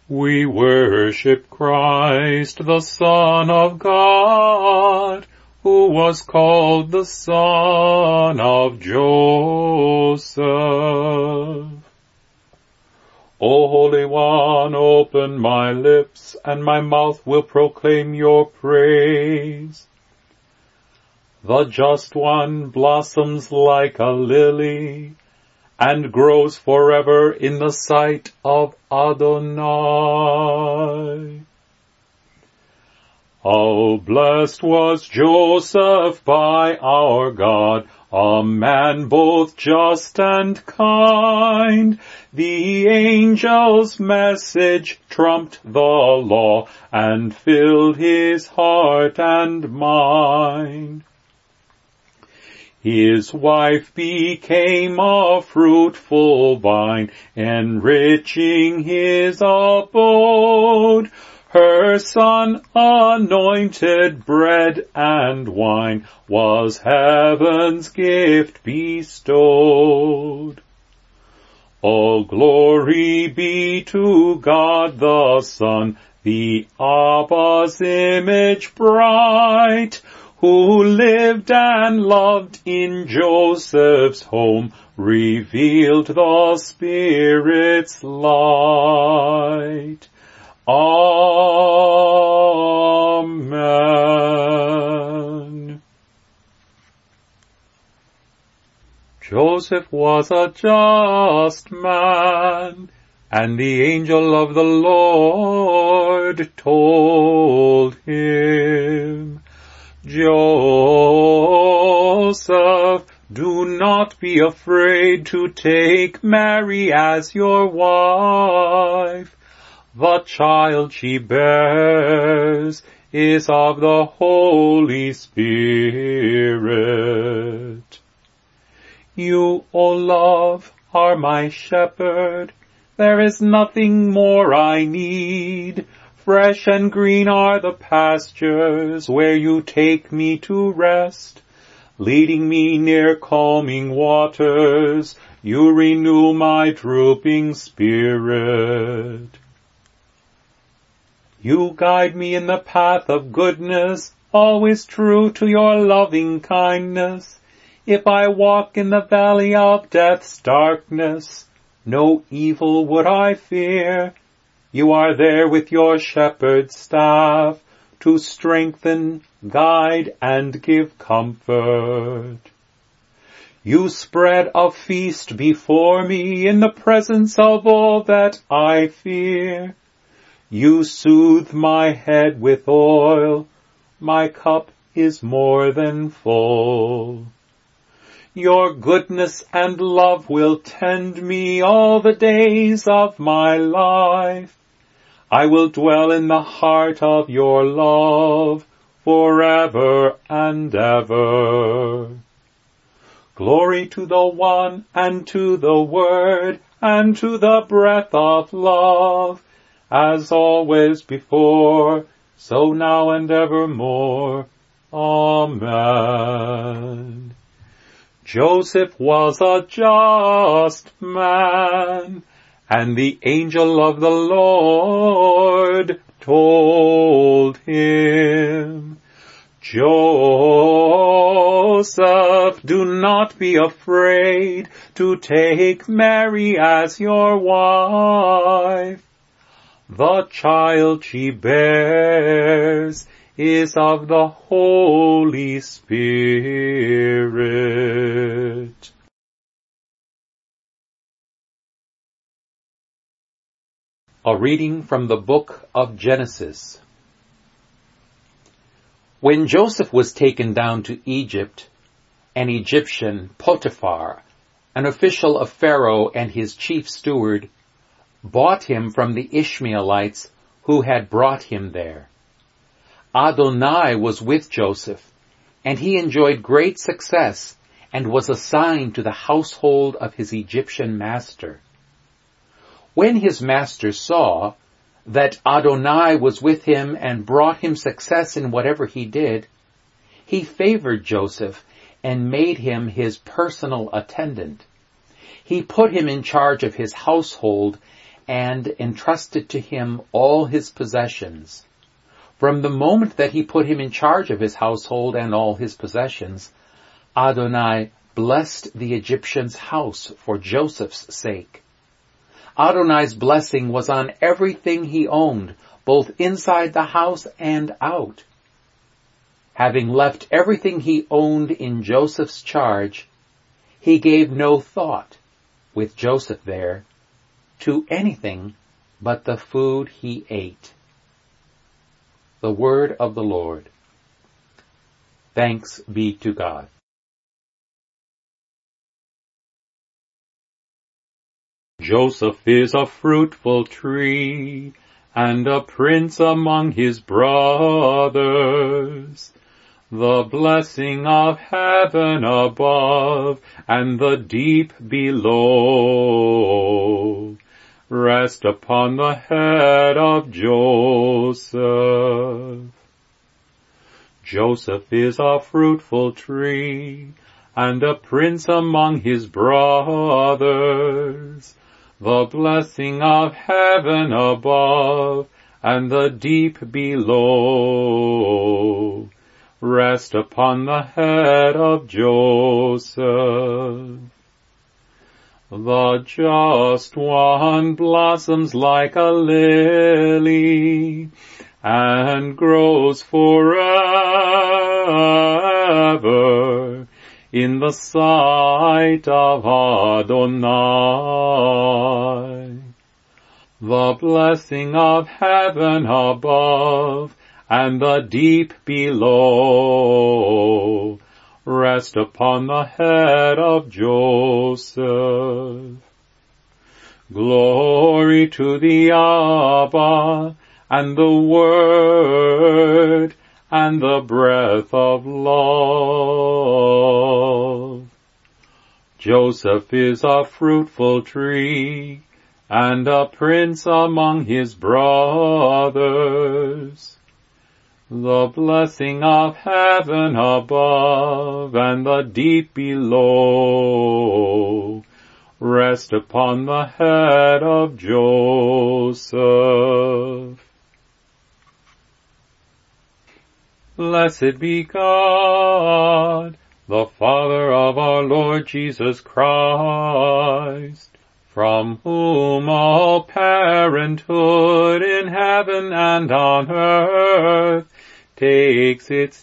We worship Christ, the Son of God, who was called the Son of Joseph. O Holy One, open my lips, and my mouth will proclaim your praise. The Just One blossoms like a lily, and grows forever in the sight of Adonai. How blessed was Joseph by our God, a man both just and kind. The angel's message trumped the law and filled his heart and mind. His wife became a fruitful vine, enriching his abode. Her son, anointed bread and wine, was heaven's gift bestowed. All glory be to God the Son, the Abba's image bright, who lived and loved in Joseph's home, revealed the Spirit's light. Amen. Joseph was a just man, and the angel of the Lord told him, Joseph, do not be afraid to take Mary as your wife. The child she bears is of the Holy Spirit. You, O love, are my shepherd. There is nothing more I need. Fresh and green are the pastures where you take me to rest. Leading me near calming waters, you renew my drooping spirit. You guide me in the path of goodness, always true to your loving kindness. If I walk in the valley of death's darkness, no evil would I fear. You are there with your shepherd's staff to strengthen, guide, and give comfort. You spread a feast before me in the presence of all that I fear. You soothe my head with oil. My cup is more than full. Your goodness and love will tend me all the days of my life. I will dwell in the heart of your love forever and ever. Glory to the One, and to the Word, and to the breath of love, as always before, so now and evermore. Amen. Joseph was a just man, and the angel of the Lord told him, Joseph, do not be afraid to take Mary as your wife. The child she bears is of the Holy Spirit. A reading from the book of Genesis. When Joseph was taken down to Egypt, an Egyptian, Potiphar, an official of Pharaoh and his chief steward, bought him from the Ishmaelites who had brought him there. Adonai was with Joseph, and he enjoyed great success and was assigned to the household of his Egyptian master. When his master saw that Adonai was with him and brought him success in whatever he did, he favored Joseph and made him his personal attendant. He put him in charge of his household and entrusted to him all his possessions. From the moment that he put him in charge of his household and all his possessions, Adonai blessed the Egyptian's house for Joseph's sake. Adonai's blessing was on everything he owned, both inside the house and out. Having left everything he owned in Joseph's charge, he gave no thought, with Joseph there, to anything but the food he ate. The word of the Lord. Thanks be to God. Joseph is a fruitful tree, and a prince among his brothers. The blessing of heaven above and the deep below rest upon the head of Joseph. Joseph is a fruitful tree, and a prince among his brothers. The blessing of heaven above and the deep below rest upon the head of Joseph. The just one blossoms like a lily and grows forever in the sight of Adonai. The blessing of heaven above and the deep below rest upon the head of Joseph. Glory to the Abba, and the Word, and the breath of love. Joseph is a fruitful tree, and a prince among his brothers. The blessing of heaven above and the deep below rest upon the head of Joseph. Blessed be God, the Father of our Lord Jesus Christ, from whom all parenthood in heaven and on earth takes its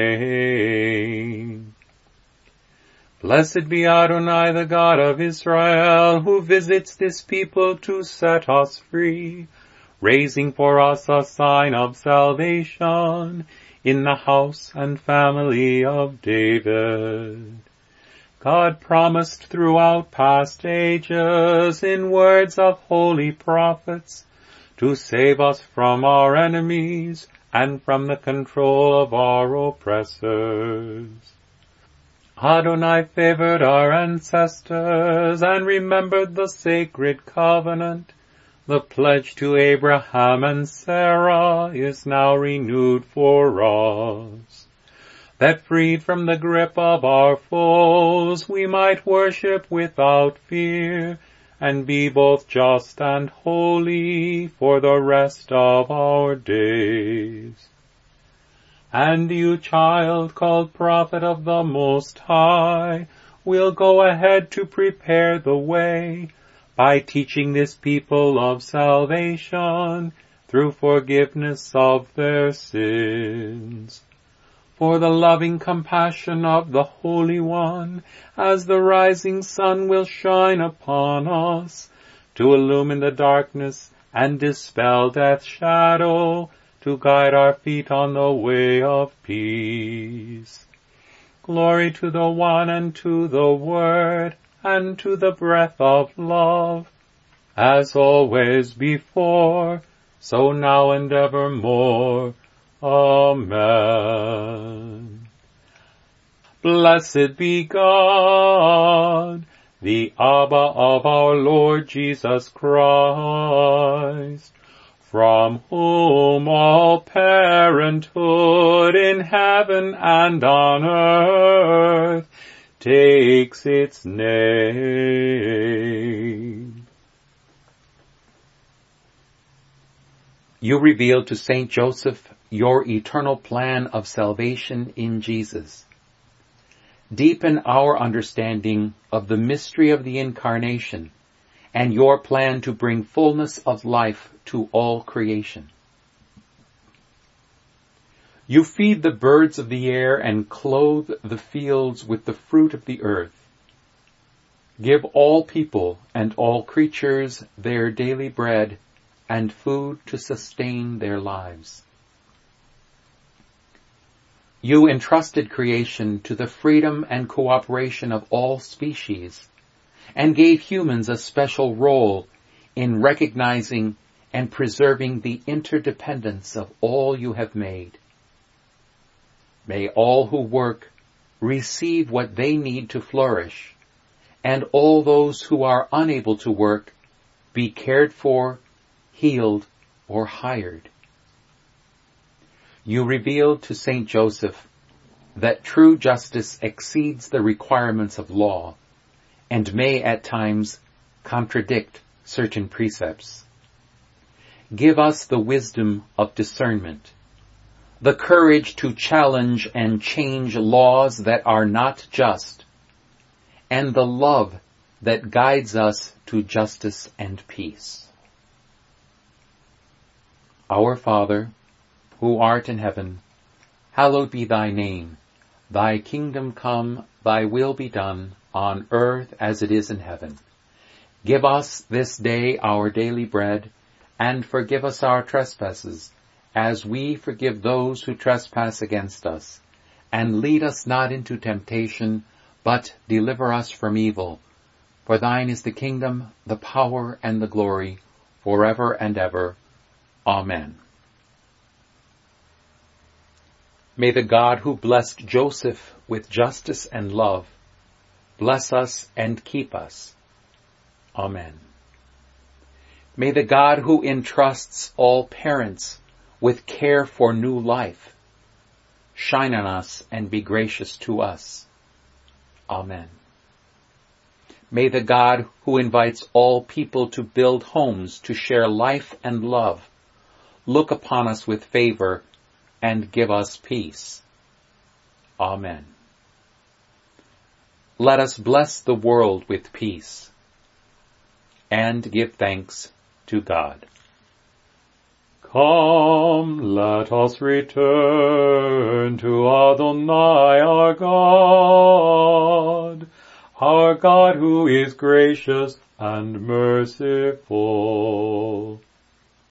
name. Blessed be Adonai, the God of Israel, who visits this people to set us free, raising for us a sign of salvation in the house and family of David. God promised throughout past ages in words of holy prophets to save us from our enemies and from the control of our oppressors. Adonai favored our ancestors and remembered the sacred covenant. The pledge to Abraham and Sarah is now renewed for us, that freed from the grip of our foes we might worship without fear and be both just and holy for the rest of our days. And you, child, called prophet of the Most High, will go ahead to prepare the way by teaching this people of salvation through forgiveness of their sins. For the loving compassion of the Holy One, as the rising sun will shine upon us, to illumine the darkness and dispel death's shadow, to guide our feet on the way of peace. Glory to the One and to the Word and to the breath of love, as always before, so now and evermore. Amen. Blessed be God, the Abba of our Lord Jesus Christ, from whom all parenthood in heaven and on earth takes its name. You revealed to Saint Joseph your eternal plan of salvation in Jesus. Deepen our understanding of the mystery of the Incarnation and your plan to bring fullness of life to all creation. You feed the birds of the air and clothe the fields with the fruit of the earth. Give all people and all creatures their daily bread and food to sustain their lives. You entrusted creation to the freedom and cooperation of all species and gave humans a special role in recognizing and preserving the interdependence of all you have made. May all who work receive what they need to flourish, and all those who are unable to work be cared for, healed, or hired. You revealed to Saint Joseph that true justice exceeds the requirements of law and may at times contradict certain precepts. Give us the wisdom of discernment, the courage to challenge and change laws that are not just, and the love that guides us to justice and peace. Our Father, who art in heaven, hallowed be thy name. Thy kingdom come, thy will be done, on earth as it is in heaven. Give us this day our daily bread, and forgive us our trespasses, as we forgive those who trespass against us. And lead us not into temptation, but deliver us from evil. For thine is the kingdom, the power, and the glory, forever and ever. Amen. May the God who blessed Joseph with justice and love bless us and keep us. Amen. May the God who entrusts all parents with care for new life shine on us and be gracious to us. Amen. May the God who invites all people to build homes to share life and love look upon us with favor and give us peace. Amen. Let us bless the world with peace and give thanks to God. Come, let us return to Adonai our God who is gracious and merciful.